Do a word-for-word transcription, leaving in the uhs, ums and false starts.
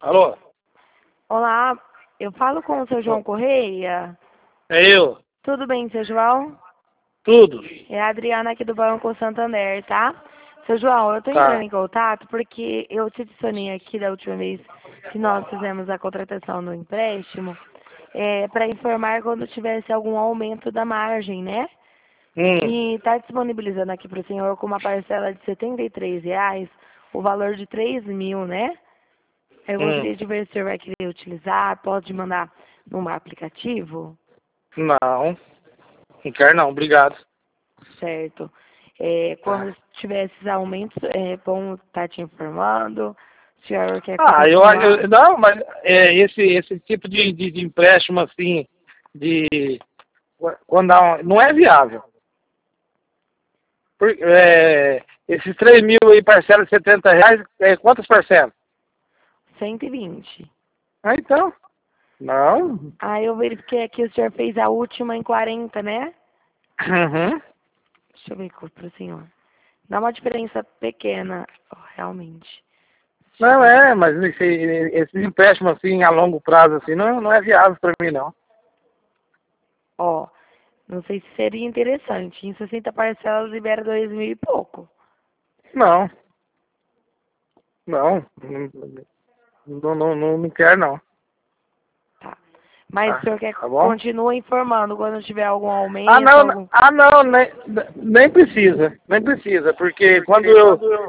Alô? Olá, eu falo com o seu João Correia. É eu. Tudo bem, seu João? Tudo. É a Adriana aqui do Banco Santander, tá? Seu João, eu tô entrando Tá. em contato porque eu te adicionei aqui da última vez que nós fizemos a contratação do empréstimo, é, para informar quando tivesse algum aumento da margem, né? Hum. E tá disponibilizando aqui para o senhor com uma parcela de setenta e três reais, o valor de três mil, né? Eu Hum. gostaria de ver se o senhor vai querer utilizar, pode mandar num aplicativo, Não. Não quero não, obrigado. certo? É, Tá. quando tiver esses aumentos, é bom estar te informando. O senhor quer Ah, eu, continuar? eu não, mas é, esse, esse tipo de, de, de empréstimo assim, de quando dá um- não é viável. Por, é, esses três mil aí, parcela de setenta reais, é, quantas parcelas? cento e vinte. Ah, então. Não. Aí eu verifiquei aqui, o senhor fez a última em quarenta, né? Uhum. Deixa eu ver para o senhor. Dá uma diferença pequena, ó, realmente. Deixa eu Não ver. é, mas esse, esse empréstimo assim, a longo prazo, assim, não, não é viável para mim, não. Ó, não sei se seria interessante. Em sessenta parcelas libera dois mil e pouco. Não. Não. Não, não, não, não quero, não. Tá. Mas o Tá, senhor quer tá bom? continua informando quando tiver algum Ah, aumento, não, algum... ah, não, nem, nem precisa, nem precisa, porque quando eu,